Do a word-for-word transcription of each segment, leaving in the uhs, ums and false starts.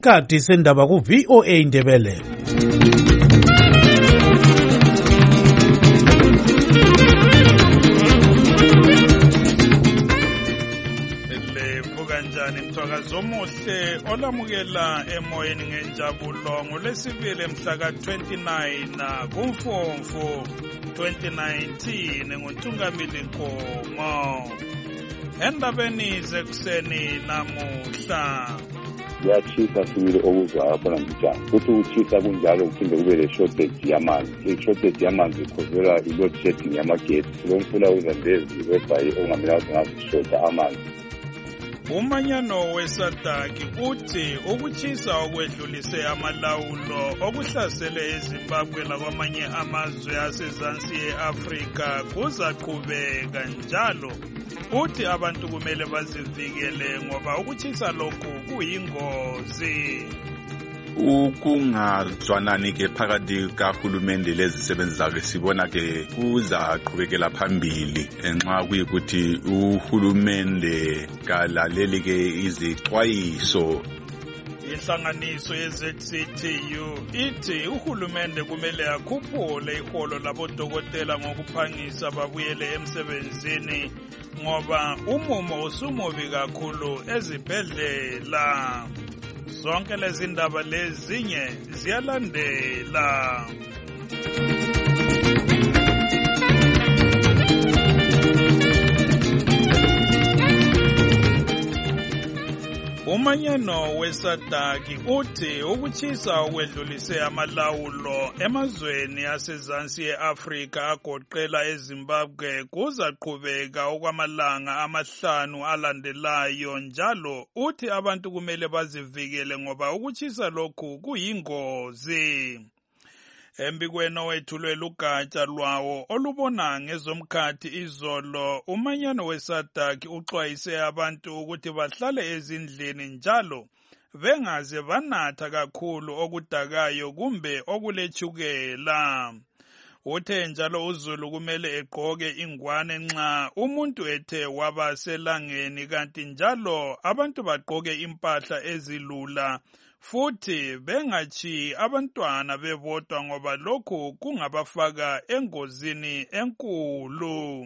Kati sendaba ku V O A Indebele. Kanjani mthwakazi omuhle olamukela emoyeni ngenjabulo ngolesibili mhla ka twenty-nine kuMfumfu twenty nineteen nguNtungamili Nkomo. Endabeni zekuseni namuhla yachisa sibili okuzwayo khona njalo futhi ukuchisa kunjalo kuphinde kube le shortage yamanzi. Le shortage yamanzi ikhozela i-load shedding yamagetsi lomfula uzandezi webhayi ongamelanga ngazishota amanzi. Umanyano weSADC uthi ukuchisa okwedlulise amalawulo okuhlasele eZimbabwe lakwamanye amazwe asezansi e-Afrika kuzaqhubeka njalo. Uthi abantu kumele bazivikele ngoba ukuchisa lokhu kuyingozi. Ukungazwanani ke phakathi kahulumende lezisebenzi zakhe sibona ke kuzaqhubekela phambili nxa kuyikuthi uhulumende kalaleli ke izixwayiso. Inhlanganiso ye-Z C T U ithi uhulumende kumele akhuphule iholo labodokotela ngokuphangisa babuyele emsebenzini ngoba umumo usumubi kakhulu ezibhedlela. Zonke lezi ndaba lezinye ziyalandela. Umanyano weSADC uthi ukuchisa okwedlulise amalawulo emazweni asezansi e-Afrika agoqela eZimbabwe kuzaqhubeka okwamalanga amahlanu alandelayo njalo. Uthi abantu kumele bazivikele ngoba ukuchisa lokhu kuyingozi. Embikweni owethulwe lugatsha lwawo olubona ngezomkhathi izolo, umanyano weSADC uxwayise abantu ukuthi bahlale ezindlini njalo bengaze banatha kakhulu okudakayo kumbe okulechukela. Uthe njalo uZulu kumele egqoke ingwane nxa umuntu ethe waba selangeni kanti njalo abantu bagqoke impahla ezilula futhi bengachi abantwana bebodwa ngoba lokhu kungabafaka engozini enkulu.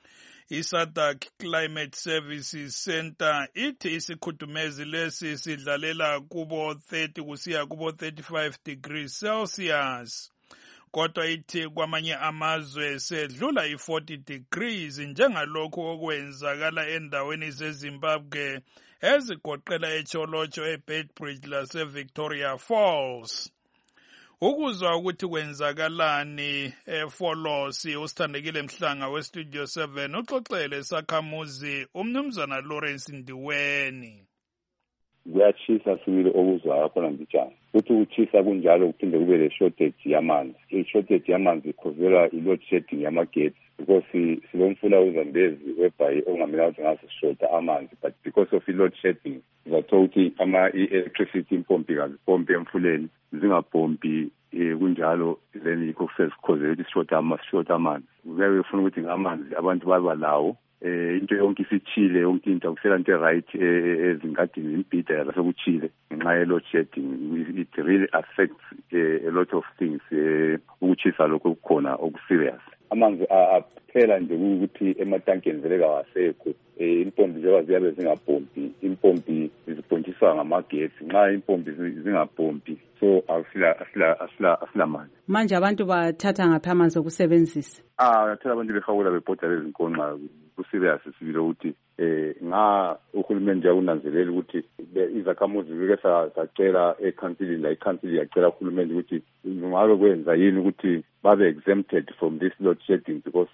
I-SADC Climate Services Center ithi isikhudumezi lesi sidlalela kubo thirty kusiya kubo thirty-five degrees Celsius. Kodwa ithi kwamanye amazwe sedlula i-forty degrees njengalokhu okwenzakala endaweni zeZimbabwe ezigoqela eCholocho, eBedbridge lase-Victoria Falls. Ukuzwa ukuthi kwenzakalani eFolosi, usithandekile Mhlanga weStudio seven uxoxele sakhamuzi umnumzana Lawrence Ndiweni. Kuyachisa sibili okuzwayo khona njalo futhi ukuchisa kunjalo kuphinde kube le shortage yamanzi. Le shortage yamanzi ikhozela i-load shedding yamagetsi because silomfula uzandezi webhayi ongamelanga ngazishota amanzi, but because of i-load shedding uzathola ukuthi ama i-electricity impompi kazipompi emfuleni zingapompi kunjalo then yikho sesikhozela ukuthi sishota ama-shota amanzi. Kuyabe kufuna ukuthi ngamanzi abantu baba lawo into yonke isichile yonke into akusela into right ezingadini impida yasokuchile ngenxa ye-load shedding. It really affects a lot of things ukuchisa lokho okukhona okuserious. Amanzi aphela nje ukuthi ematankeni vele kawasekho. Impompi njengoba ziyabe zingapompi, impompi ziphontshisa ngamagetsi nxa impompi zingapompi so asila asila asila asila manzi. Manje abantu bathatha ngaphi amanzi okusebenzisa? Ah, bathatha abantu behawula bebhoda lezinkonxa kuserious sibile ukuthi eh nga uhulumende uyananzelela ukuthi izakhamuzi zike sacela eCouncil la iCouncil yacela uhulumende ukuthi ngabe kwenza yini ukuthi babe exempted from this load shedding because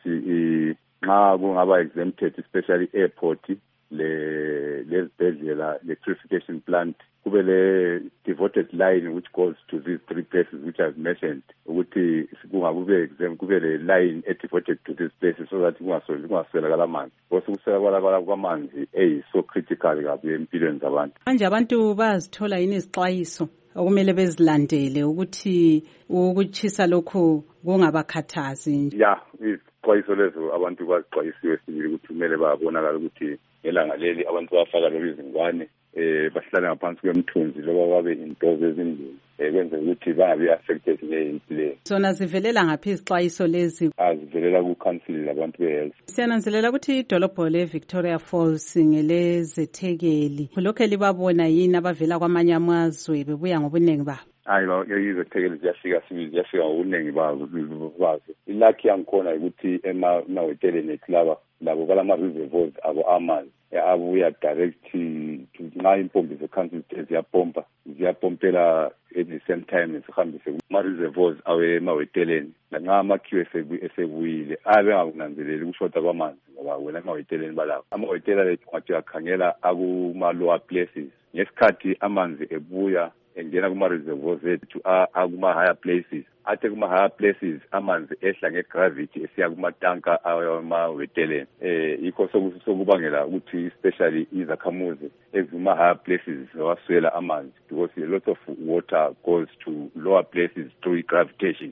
nxa kungaba exempted especially airport le lezibhedlela electrification plant kube le devoted line which goes to these three places which I've mentioned ukuthi kungakube exempt kube le line devoted to these places so that kungasoli kungaswelakala amanzi because ukuswelakala kwamanzi ey so critical kabi empilweni zabantu. Manje abantu bazithola yini izixwayiso okumele bezilandele ukuthi ukuchisa lokhu kungabakhathazi? Yeah, izixwayiso lezo abantu bazixwayisiwe sibili ukuthi kumele babonakala ukuthi elanga leli abantu bafaka lezi zingwane eh bahlala ngaphansi kwemthunzi loba babe intozo ezindlini ekwenza ukuthi bangabe affected ngeyimpi le. Zona zivelela ngaphi izixwayiso lezi? Azivelela ku-council labantu be-health. Siyananzelela ukuthi idolobho le-Victoria Falls ngelezethekeli. Lokho libabona yini abavela kwamanye amazwe bebuya ngobuningi babo? Hayi, izethekeli ziyafika sibili ziyafika ngobuningi bazo. Ilakhi yangikhona ukuthi emaweteleni ethu laba labo balama-reservoirs abo amanzi abuya direct nxa impompi ze-council ziyapompa ziyapompela at the same time sihambise kuma-reservoirs awe emaweteleni lanxa amakhiwo esebuyile abe angakunanzeleli ukushoda kwamanzi ngoba wena emaweteleni balawo amawetela lethu ngathi akhangela akuma-lower places ngesikhathi amanzi ebuya engena kuma-reservoirs ethu akuma-higher places athe kuma-higher places amanzi ehla nge-gravity esiya kumatanka awemaweteleni eh yikho sokubangela ukuthi especially izakhamuzi ezima-higher places zawaswela amanzi because a lot of water goes to lower places through gravitation.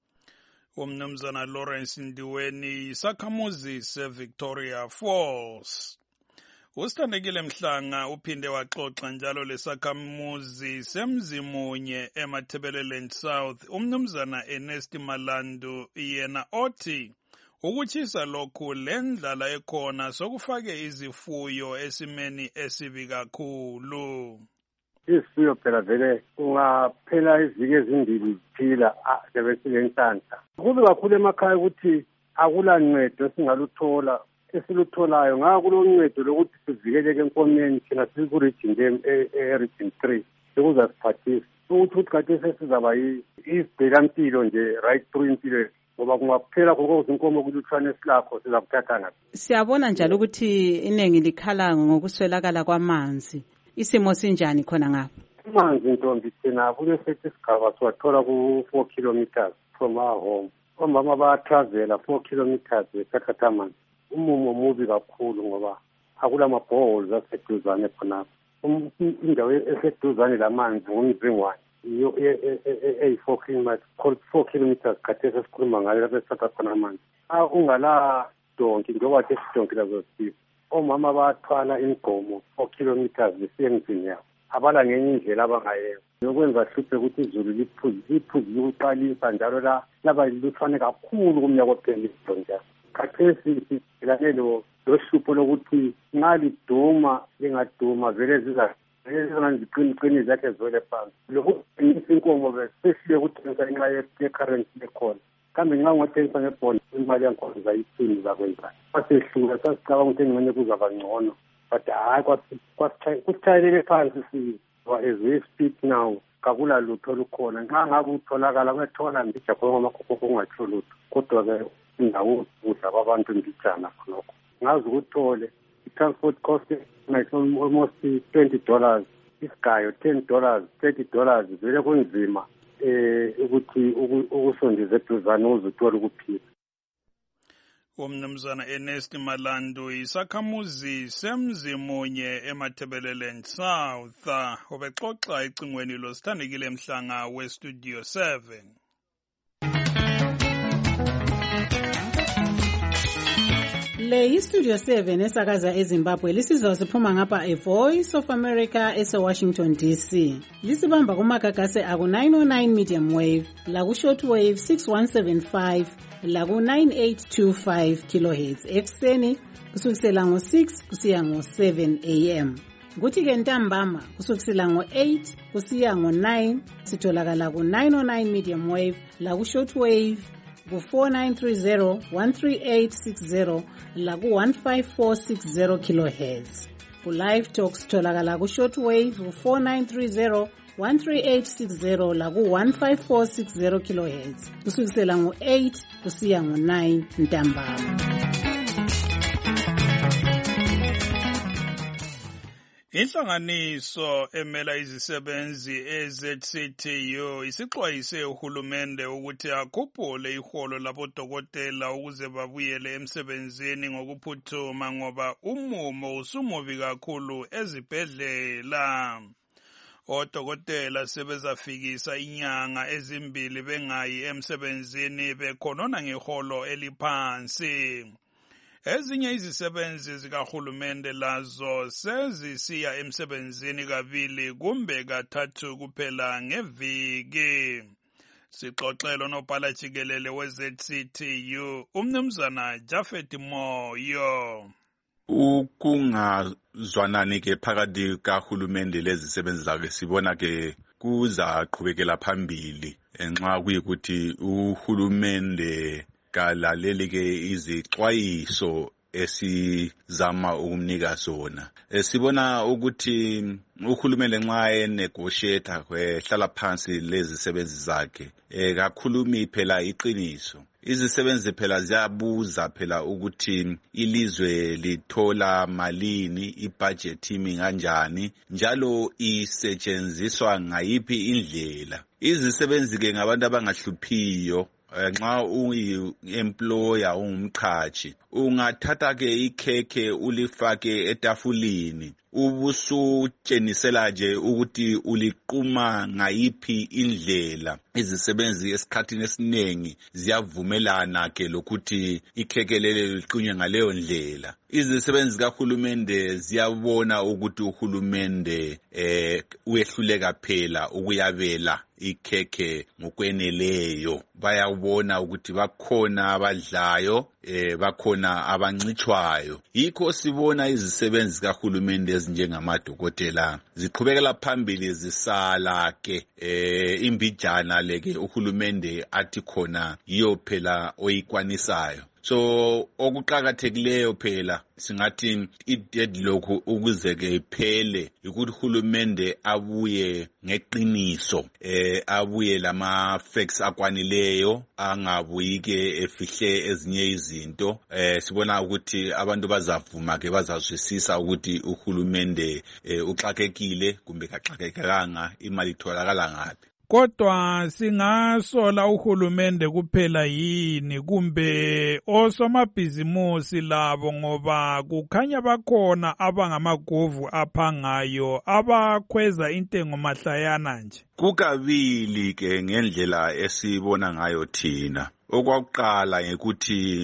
Umnumzana Lawrence Ndiweni, isakhamuzi se-Victoria Falls. Usithandekile Mhlanga uphinde waxoxa njalo lesakhamuzi semzimunye eMatabeleland South umnumzana Ernest Malandu yena othi ukutshisa lokhu lendlala ekhona sokufake izifuyo esimeni esibi kakhulu. Isifuyo phela vele ungaphela izike ezimbili ziphila lebesilensanta. Kube kakhulu emakhaya ukuthi akula ncedo singaluthola esilutholayo ngaka kuloncedo lokuthi sivikeleke enkomeni thina sikuregion e-region three ukuze siphathise ukuthi ukuthi kade sesizaba izibhekampilo nje right through impilo ngoba kungaphela konke inkomo kulutshwane esilapho siza kuthatha ngaphi. Siyabona njalo ukuthi iningi likhala ngokuswelakala kwamanzi. Isimo sinjani khona ngapha? Amanzi ntombi thina kulesethi isigaba siwathola ku-four kilometers from our home. Omama bayatravela four kilometers bethatha amanzi. Umumo mubi kakhulu ngoba akula mabholes aseduzane khonapho. Indawo eseduzane lamanzi ngumzingwane iyo eyi-four kilometers four kilometers khathesi esikhuluma ngayo lapho esithatha khona amanzi. Ungala donki njengoba the sidonki lazo sipho omama bathwala ingomo four kilometers besiye emzini yabo abala ngenye indlela abangayenza yokwenza hluphe ukuthi izulu liphuzi liphuzi ukuqalisa njalo la laba lutshwane kakhulu kumnyaka ophelile njalo. Khathesi sibhekane lohlupho lokuthi nxa liduma lingaduma vele zizaziqiniqini zakhe ziwele phansi lokuthengisa inkomo besesiye ukuthengisa inxa ye-currency ekhona kambe nxa ungathengisa ngebhondi imali yankhona zayithini zakwenzani kwasehlula sasicabanga ukuthi engxenye kuzaba ngcono but hayi kusithayelele phansi siba as we speak now kakula lutho lukhona nxa ngabe utholakala kwethola mbija khona ngamakhokho kungatsho lutho kodwa-ke indawo ukudla kwabantu mbijana khonokho ngazi ukuthole i-transport cost like almost twenty dollars isigayo ten dollars thirty dollars vele kunzima eh ukuthi ukusondeza eduzane uzuthola ukuphila. Umnumzana Ernest Malandu isakhamuzi semzimunye eMatabeleland South obexoxa ecingweni losithandekile Mhlanga we-Studio seven. Le iStudio seven esakaza eZimbabwe lisizwa siphuma ngapha eVoice of America ese-Washington D C. Lisibamba kumagagase aku nine oh nine medium wave, laku short wave six one seven five, laku nine eight two five kilohertz ekuseni kusukisela ngo six kusiya ngo seven a m. Kuthi ke ntambama kusukisela ngo eight kusiya ngo nine sitholakala ku nine oh nine medium wave, laku short wave ku four nine three zero, one three eight six zero laku one five four six zero kilohertz. Ku live talk sitholakala ku short wave ku four nine three zero, one three eight six zero laku one five four six zero kilohertz kusukisela ngo eight kusiya ngo nine ntambama. Inhlanganiso emela izisebenzi e-Z C T U isixwayise uhulumende ukuthi akhuphule iholo labodokotela ukuze babuyele emsebenzini ngokuphuthuma ngoba umumo usumubi kakhulu ezibhedlela. Odokotela sebezafikisa inyanga ezimbili bengayi emsebenzini bekhonona ngeholo eliphansi. Ezinye izisebenzi zikahulumende lazo sezisiya emsebenzini kabili kumbe kathathu kuphela ngeviki. Sixoxelo nobhala jikelele we-Z C T U umnumzana Jafet Moyo. Ukungazwanani ke phakathi kahulumende lezisebenzi zakhe sibona ke kuzaqhubekela phambili nxa kuyikuthi uhulumende kalaleli ke izixwayiso esizama ukumnika zona. Sibona ukuthi uhulumende nxa enegotiate kwehlala phansi lezisebenzi zakhe kakhulumi phela iqiniso. Izisebenzi phela ziyabuza phela ukuthi ilizwe lithola malini, ibudget imi kanjani, njalo isetshenziswa ngayiphi indlela. Izisebenzi ke ngabantu abangahluphiyo. Nxa uyi-employer ungumqhashi ungathatha ke ikhekhe ulifake etafulini ubusutshenisela nje ukuthi uliquma ngayiphi indlela. Izisebenzi esikhathini esiningi ziyavumelana ke lokuthi ikhekhe lelo liqunywe ngaleyo ndlela. Izisebenzi kahulumende ziyabona ukuthi uhulumende eh uyehluleka phela ukuyabela ikhekhe ngokweneleyo. Bayabona ukuthi bakhona abadlayo eh bakhona abancitshwayo. Yikho sibona izisebenzi kahulumende ezinjengamadokotela ziqhubekela phambili zisala ke eh imbijana leke uhulumende athi khona yiyo phela oyikwanisayo. So okuqhakathekileyo phela singathi i-deadlock ukuze ke iphele ukuthi uhulumende abuye ngeqiniso eh abuye lama facts akwanileyo angabuyi ke efihle ezinye izinto. Eh sibona ukuthi abantu bazavuma ke bazazwisisa ukuthi uhulumende eh, uxakekile kumbe kaxakekanga, imali itholakala ngaphi. Kodwa singasola uhulumende kuphela yini kumbe osomabhizimusi labo, ngoba kukhanya bakhona abangamagovu aphangayo abakhweza intengo mahlayana nje. Kukabili ke ngendlela esibona ngayo thina. Okwakuqala ngekuthi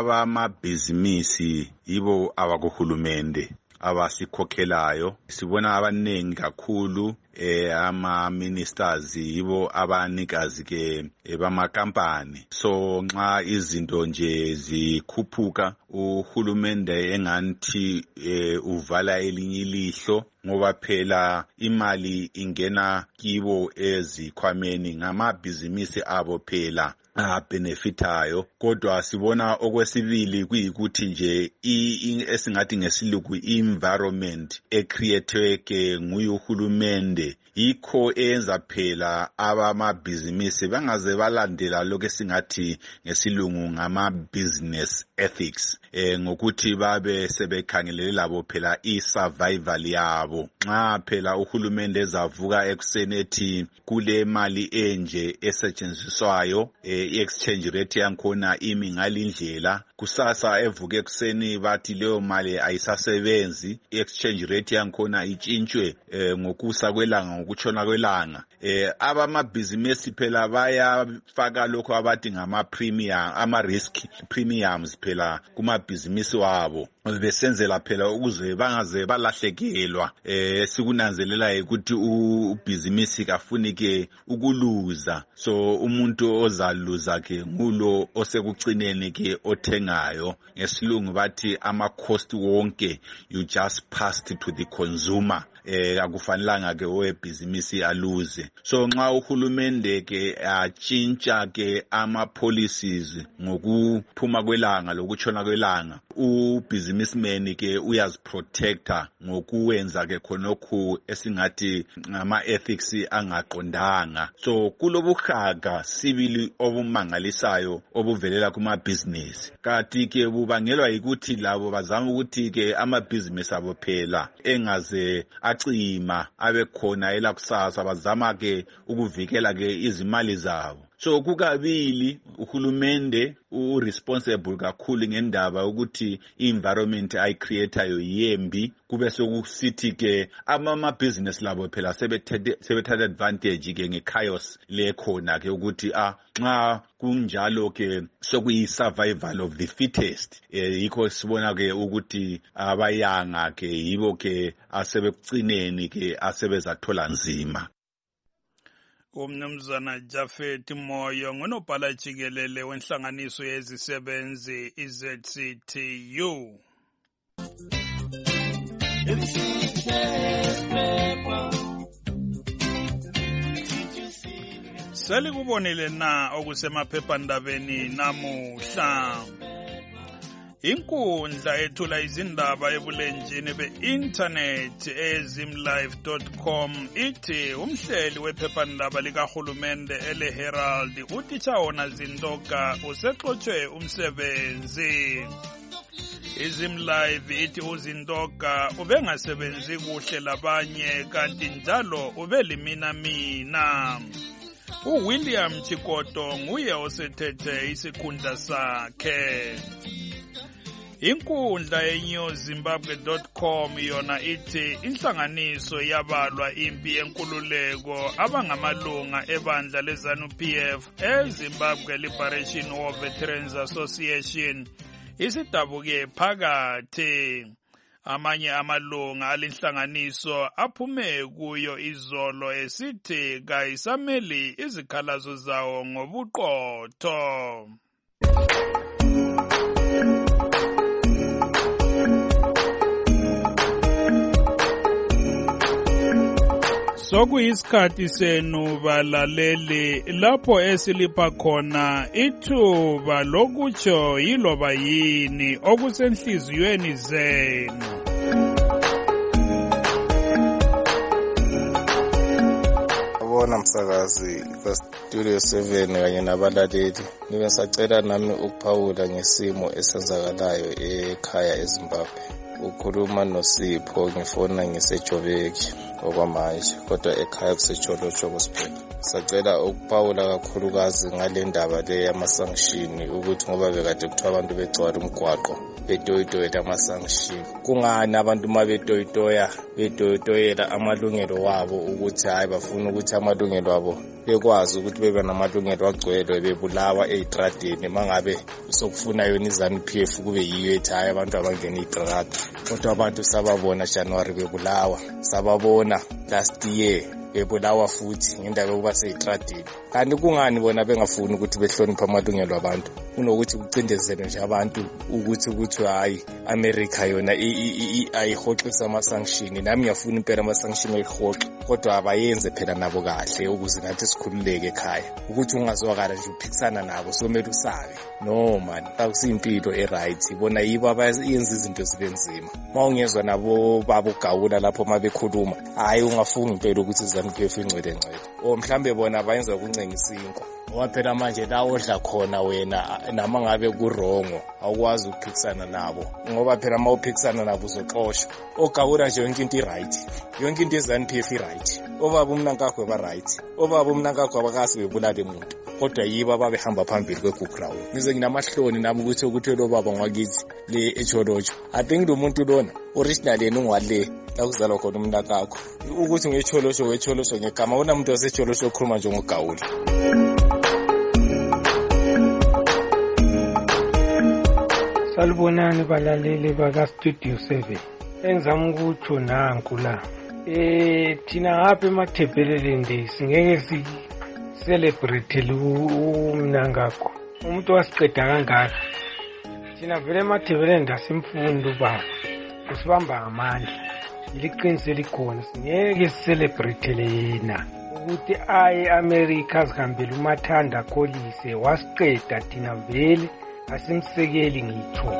abamabhizimisi yibo abakuhulumende abasikhokhelayo. Sibona abanengi kakhulu eh ama ministers yibo abanikazi ke bamakampani. So nxa izinto nje zikhuphuka uhulumende enganthi eh, uvala elinye ilihlo, ngoba phela imali ingena kibo ezikhwameni ngamabhizimisi abo phela abenefitayo. Kodwa sibona okwesibili kuyikuthi nje esingathi ngesiluku environment ecreated ke nguye uhulumende yikho eyenza phela abamabhizimisi bangaze balandela lokho esingathi ngesilungu ngama business ethics eh ngokuthi babe sebekhangelele labo phela i-survival yabo. Nxa phela uhulumende ezavuka ekuseni ethi kule mali enje esetshenziswayo eh, i-exchange rate yankhona imi ngalindlela, kusasa evuka ekuseni bathi leyo mali ayisasebenzi, i-exchange rate yankhona itshintshwe eh, ngokusa kwelanga ngokutshona kwelanga. Eh abamabhizinisi phela bayafaka lokho abathi ngama premium ama risk premiums phela kumabhizinisi wabo, besenzela phela ukuze bangaze balahlekelwa. Eh sikunanzelela ukuthi ubhizinisi kafuni ke ukuluza, so umuntu ozaluza ke ngulo osekucineni ke othengayo. Ngesilungu bathi ama cost wonke you just passed to the consumer. Eh akufanelanga ke owebhizinisi aluze. So nxa uhulumende ke atshintsha ke ama policies ngokuphuma kwelanga lokutshona kwelanga, ubusinessman ke uyaziprotecta ngokuwenza ke khonokho esingathi ngama ethics angaqondanga. So kulobuhaga sibili obumangalisayo obuvelela kuma business, kanti ke bubangelwa yikuthi labo bazama ukuthi ke ama business abo phela engaze acima abe khona elakusasa, bazama ke ukuvikela ke izimali zabo. so kukabili uhulumende u-responsible kakhulu ngendaba ukuthi i-environment ayicreatayo yembi kube sokusithi ke amabhizinisi labo phela sebethatha advantage ke nge-chaos lekhona ke ukuthi ah nxa kunjalo ke sokuyi-survival of the fittest yikho sibona ke ukuthi abayanga ke yibo ke asebekucineni ke asebezathola nzima. Umnumzana Jafet Moyo ngunobhala jikelele wenhlanganiso yezisebenzi i-Z C T U. Selikubonile na okusemaphephandabeni namuhla. Inkundla ethula izindaba ebulenjini be-internet ezimlive dot com ithi umhleli wephephandaba likahulumende ele Herald uTichaona Zindoka usexotshwe umsebenzi. Izimlive ithi uZindoka ubengasebenzi kuhle labanye kanti njalo ubelimina mina. uWilliam Chikoto nguye osethethe isikhundla sakhe. Inkundla ye-news zimbabwe dot com yona ithi inhlanganiso yabalwa impi yenkululeko abangamalunga ebandla leZANU-P F eZimbabwe Liberation War Veterans Association isidabuke phakathi. Amanye amalunga alinhlanganiso aphume kuyo izolo esithi kayisameli izikhalazo zawo ngobuqotho. Sokuyisikhathi senu balaleli lapho esilipha khona ithuba lokutsho yiloba yini okusenhliziyweni zenu. Bona msakazi kwa Studio seven kanye nabalaleli nibe sacela nami ukuphawula ngesimo esenzakalayo ekhaya eZimbabwe. Ukhuluma noSipho ngifona ngisejobeki okwamanje kodwa ekhaya kusejolotsho kusiphela. Sacela ukuphawula kakhulukazi ngale ndaba le yama-sanction ukuthi ngoba bekade kuthiwa abantu begcwala umgwaqo betoyitoyela ama-sanction. Kungani abantu uma betoyitoya betoyitoyela amalungelo wabo ukuthi hayi bafuna ukuthi amalungelo wabo bekwazi ukuthi bebe namalungelo agcwele bebulawa ey'tradeni mangabe sokufuna yona iZANU-P F kube yiyo ethi hayi abantu abangena iy'trada. Kodwa abantu sababona January bebulawa, sababona last year bebulawa futhi ngendaba yokuba seyitradini. Kanti kungani bona bengafuni ukuthi behloniphe amalungelo abantu kunokuthi kucindezelwe nje abantu ukuthi ukuthi hayi America yona ayihoxisa ama-sanction. Nami ngiyafuna impela ama-sanction ayihoxe kodwa abayenze phela nabo kahle ukuze nathi sikhululeke ekhaya. Ukuthi ungazwakala nje uphikisana nabo somele usabe. No man, akusiyimpilo e-right. Bona yibo abayenza izinto zibe nzima. Mawungezwa nabo babo gawula lapho mabekhuluma hayi ungafunga impela ukuthi iZANU-P F ingcwele ngcwele. O mhlambe bona bayenza ukuncengisa inkwa. Ngoba phela manje la odla khona wena nama ngabe kurongo awukwazi ukuphikisana nabo. Ngoba phela uma uphikisana nabo uzoxoshwa. Ogawula nje yonke into i-right. Yonke into iZANU-P F i-right. Obaba umnankakho ba-right. Obaba umnankakho abakasi bebulale umuntu. Kodwa yibo ababehamba phambili kweGugrawu. Ngize nginamahloni nami ukuthi ukuthi lo baba ngwakithi le echolotsho. I think lo muntu lona original yena ungwale la kuzalwa khona umnakakho. Ukuthi ngecholosho wecholosho ngegama una umuntu wasecholosho okhuluma nje ngogawula. Salibonani balaleli baka Studio seven. Engizama ukuthi nanku la. Eh thina ngapha emathebheleleni nje singeke si celebrate umnangakho. Umuntu wasiqeda kangaka. Thina vele emathebheleni ndasimfundo baba. Usibamba ngamandla. Iliqiniso likhona singeke celebrate lena. Ukuthi aye America zihambele umathanda kholise wasiqeda thina vele asimsekeli ngitho.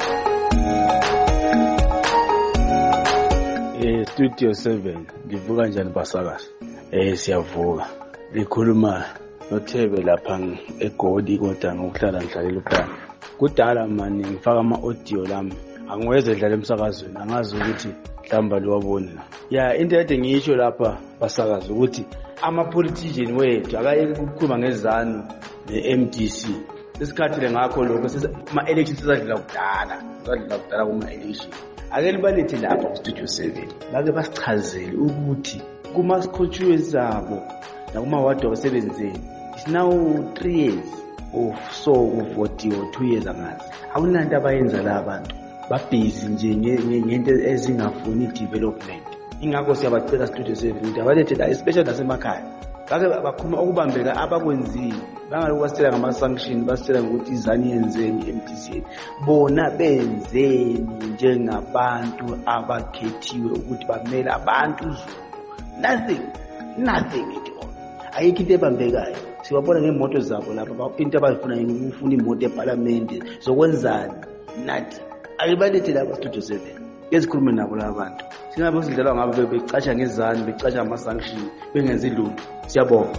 Eh Studio seven ngivuka njani basakazi? Eh siyavuka. Likhuluma noThebe lapha eGoli kodwa ngokuhlala ngihlalela uphana. Kudala manje ngifaka ama-audio lami angiweze dlala emsakazweni angazi ukuthi mhlamba liwabone la. Ya into ede ngiyisho lapha basakazi ukuthi ama politician wethu akayeke ukukhuluma ngezanu ne-M D C isikhathi ngakho lokho ama-election sisadlula kudala sisadlula kudala kuma-election ake libalethe lapha ku-Studio seven bake basichazele ukuthi kuma-constituencies zabo nakuma-ward abasebenzeni it's now three years of so kuvotiwe two years angazi akunanto abayenza la abantu babhizi nje ngento ezingafuni development ingakho siyabacela Studio seven ukuthi abalethe la especially nasemakhaya bake bakhuma ukubambeka abakwenzile bangaloku basitshela ngama-sanction basitshela ngokuthi izani yenzeni i-M D C bona benzeni njengabantu abakhethiwe ukuthi bamele abantu uzulu nothing nothing at all ayikho into ebambekayo siwabona ngemoto zabo lapha into abafuna ukufuna imoto eParliament zokwenzani nathi ayibalethe lapha Studio seven ezikhulume nabo labantu singabe sidlala ngabo becasha ngezani becasha ama-sanction bengenzi lutho siyabonga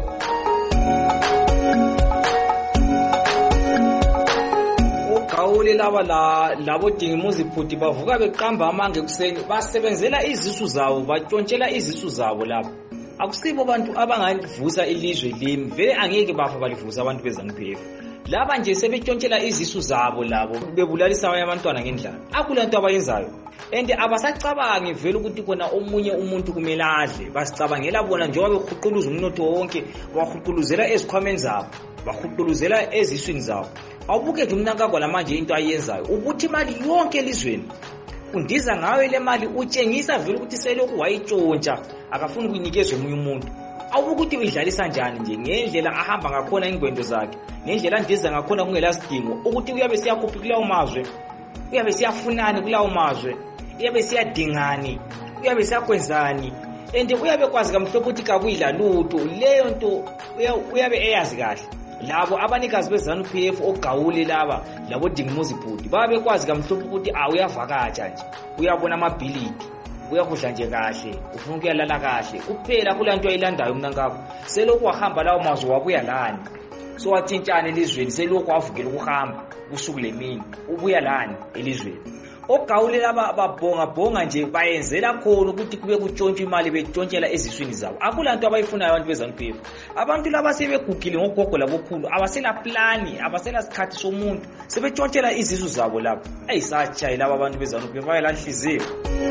ugawule laba la labo dingimuzi phuti bavuka beqamba amange ekuseni basebenzela izisu zabo bathontshela izisu zabo lapha akusibo abantu abangavusa ilizwe limi vele angeke bafa balivusa abantu beZANU-P F laba nje sebethontshela izisu zabo labo bebulalisa abanye abantwana ngendlala akulanto abayenzayo ende abasacabangi vele ukuthi kona omunye umuntu kumele adle basicabangela bona njengoba behuquluza umnotho wonke bahuquluzela ezikhwameni zabo bahuquluzela eziswini zabo awubuke nje umnankagwa lamanje into ayenzayo ukuthi imali yonke elizweni undiza ngawe le mali utshengisa vele ukuthi selokhu wayitshontsha akafuni ukunikezwe omunye umuntu awubuke ukuthi uyidlalisa njani nje ngendlela ahamba ngakhona ingwendo zakhe ngendlela ndiza ngakhona kungela sidingo ukuthi uyabe siyakhuphi kulawo mazwe uyabe siyafunani kulawo mazwe uyabe siyadingani uyabe siyakwenzani ende uyabe kwazi kamhlophe ukuthi kabuyila lutho leyo nto uyabe eyazi kahle labo abanikazi beZANU-P F ogawule laba labo dingimuzi bhudi babe kwazi kamhlophe ukuthi awuyavakatsha nje uyabona amabhilidi uyakudla nje kahle ufuna ukuyalala kahle kuphela kulanto ayilandayo umnankabo selokhu wahamba lawo mazwe wabuya lani so wathintshana elizweni selokhu wavukela ukuhamba kusuku lemini ubuya lani elizweni ogawule laba babhonga bhonga nje bayenzela khona ukuthi kube kutshontshwa imali bethontshela eziswini zabo akulanto abayifunayo abantu beZANU-P F abantu laba sebegugile ngogogo labokhulu abasela plani abasela sikhathi somuntu sebethontshela izisu zabo lapha ayisatshayi laba abantu beZANU-P F bayalanhliziyo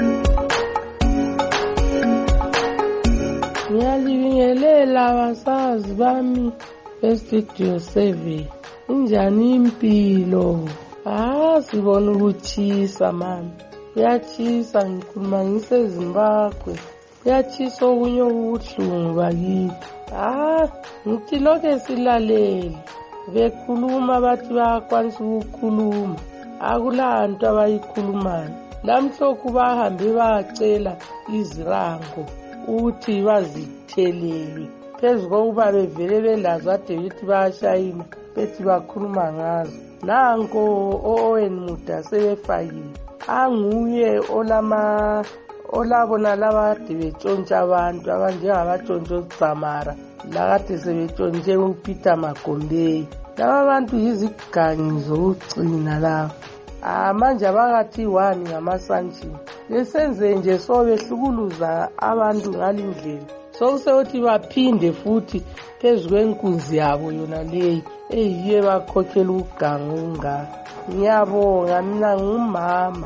ngiyalibingelela basazi bami beStudio seven injani impilo ah sibona ukuchisa mami kuyachisa ngikhuluma ngiseZimbabwe kuyachisa okunye ubuhlungu bakithi ah ngithi lokho silalele bekhuluma bathi bayakwanisa ukukhuluma akulanto abayikhulumayo lamhlokhu bahambe bayacela izirango ukuthi bazithelele phezu kokuba bevele belazo ade bethi bayashayina bethi bakhuluma ngazo nanko o-Owen Muda sebefakile anguye olama olabona laba ade betshontsha abantu abanjengabatshontsha uZamara lakade sebetshontshe uPeter Magombeyi laba bantu yizigangi zokucina laba manje abakathi one ngama-sanction lesenze nje so behlukuluza abantu ngalindlela sokusekuthi baphinde futhi phezu kwenkunzi yabo yona leyi eyiye bakhokhela ukuganga ungaka ngiyabonga mina ngumama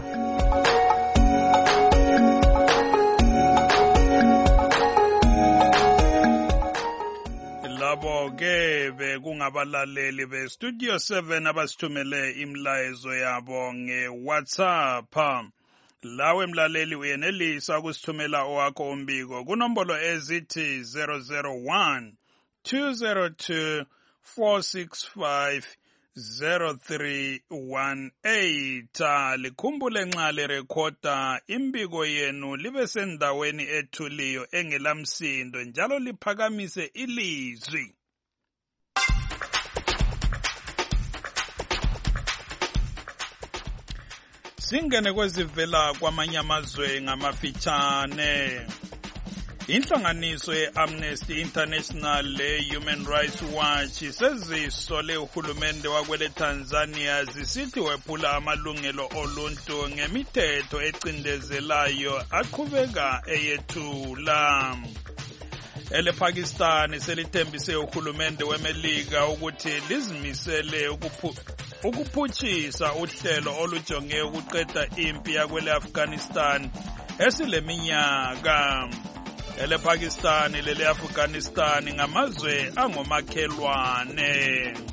labo ke bekungabalaleli beStudio seven abasithumele imlayezo yabo ngeWhatsApp lawe mlaleli uyenelisa ukusithumela owakho umbiko kunombolo ezithi zero zero one two zero two four six five zero three one eight likhumbule nxa lirekhoda imbiko yenu libe sendaweni ethuliyo engelamsindo njalo liphakamise ilizwi. Singene kwezivela kwamanye amazwe ngamafitshane. Inhlanganiso ye-Amnesty International le-Human Rights Watch sezisole uhulumende wakwele Tanzania zisithi wephula amalungelo oluntu ngemithetho ecindezelayo aqhubeka eyethula. elePakistan selithembise uhulumende weMelika ukuthi lizimisele ukuphu ukuphuthisa uhlelo olujonge ukuqeda impi yakwele Afghanistan esileminyaka. elePakistan lele Afghanistan ngamazwe angomakhelwane.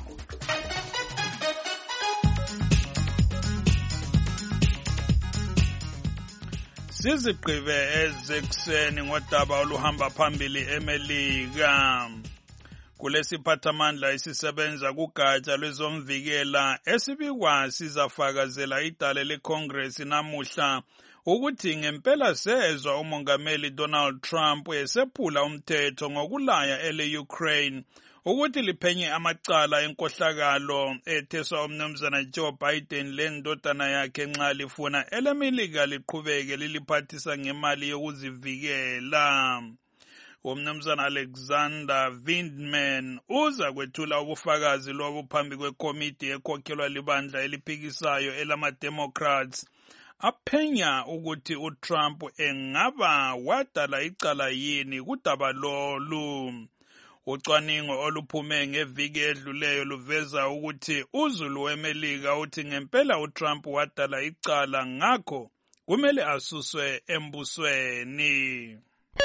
Sizigqibe ezekuseni ngodaba oluhamba phambili eMelika. Kulesiphathamandla isisebenza kugatsha lwezomvikela esibikwa sizafakazela idale leCongress namuhla ukuthi ngempela sezwa umongameli Donald Trump esephula umthetho ngokulaya ele Ukraine ukuthi liphenye amacala enkohlakalo etheswa umnumzana Joe Biden lendodana yakhe nxa lifuna eleMelika liqhubeke liliphathisa ngemali yokuzivikela. Umnumzana Alexander Vindman uza kwethula ubufakazi lobu phambi kwekomiti ekhokhelwa libandla eliphikisayo elama-Democrats aphenya ukuthi uTrump engaba wadala icala yini kudaba lolu. Ucwaningo oluphume ngeviki edluleyo luveza ukuthi uzulu weMelika uthi ngempela uTrump wadala icala ngakho kumele asuswe embusweni.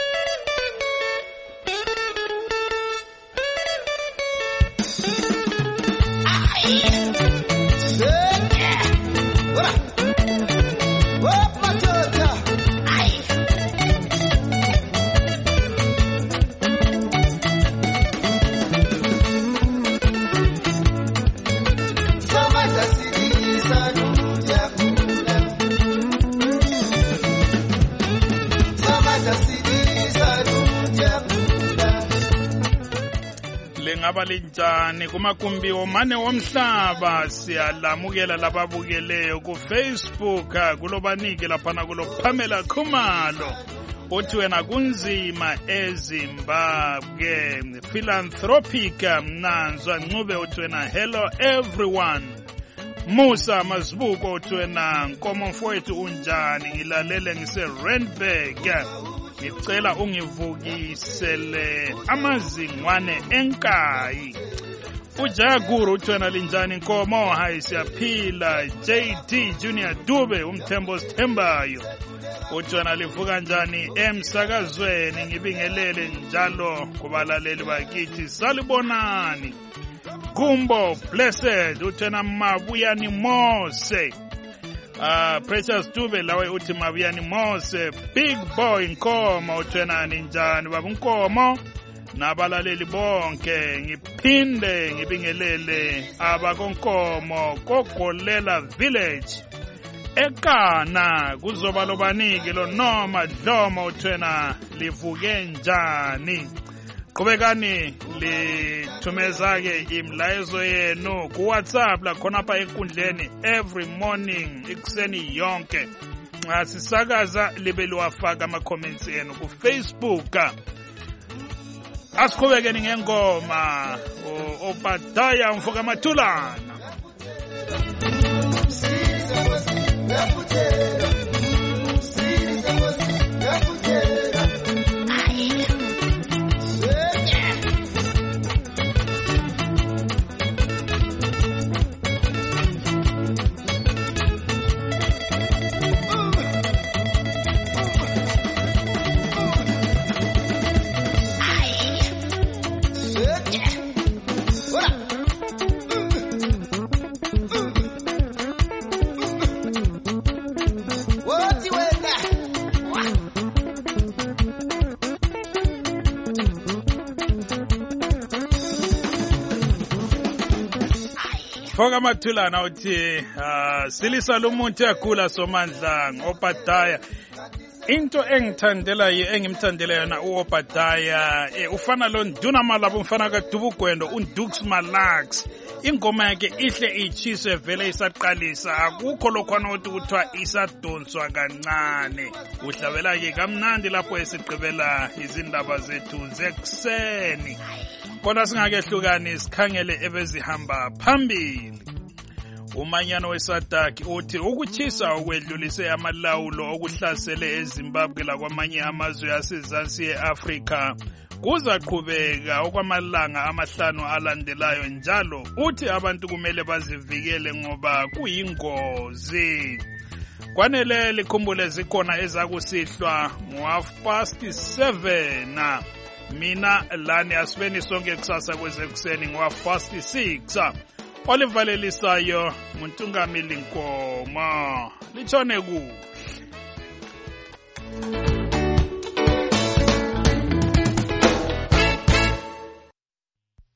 Abalinjani kumakumbi omane womhlaba siyalamukela lababukeleyo ku Facebook kulobanike laphana kulo Pamela Khumalo uthi wena kunzima eZimbabwe philanthropic mnanzwa ncube uthi wena hello everyone. Musa Mazibuko uthi wena nkomo mfowethu unjani ngilalele ngise Randburg ngicela ungivukisele amazingwane enkayi. Ujaguru uthwena linjani nkomo hayi siyaphila. J D Junior Dube umthembo sithembayo uthwena livuka njani emsakazweni ngibingelele njalo kubalaleli bakithi salibonani. Gumbo Blessed uthwena mabuyani Mose. Uh, Precious Dube lawe uthi mabuyani Mose. Big Boy Nkomo uthwena ninjani baba Nkomo nabalaleli bonke ngiphinde ngibingelele abakonkomo kogolela village ekana kuzoba lobanike lo noma dlomo uthwena livuke njani. Qhubekani lithumeza ke imlayezo yenu ku WhatsApp la khona pa enkundleni every morning ikuseni yonke. Nxa sisakaza libe liwafaka ama comments yenu ku Facebook. Asiqhubekeni ngengoma Obadiah Mfoka Mathulana. Mfoka Mathulana uthi uh, silisa lumuntu yakhula somandla ngobadaya. Into engithandela ye engimthandela yona uObadiah e, ufana lo nduna malabo mfana kaDubugwendo uNdux Malax. Ingoma yakhe ihle ichiswe vele isaqalisa akukho lokhwana uthi kuthiwa isadonswa kancane. Uhlabela ke kamnandi lapho esigqibela izindaba zethu zekuseni. Kodwa singakehlukani sikhangele ebezihamba phambili. Umanyano weSADC uthi ukuchisa okwedlulise amalawulo okuhlasele eZimbabwe lakwamanye amazwe asezansi eAfrika kuzaqhubeka okwamalanga amahlanu alandelayo njalo uthi abantu kumele bazivikele ngoba kuyingozi. Kwanele likhumbule zikhona ezakusihlwa ngo-half past seven. Mina lani asibeni sonke kusasa kwezekuseni ngo-half past six. Olivalelisayo Muntungamili Nkomo. Litshone kuhle.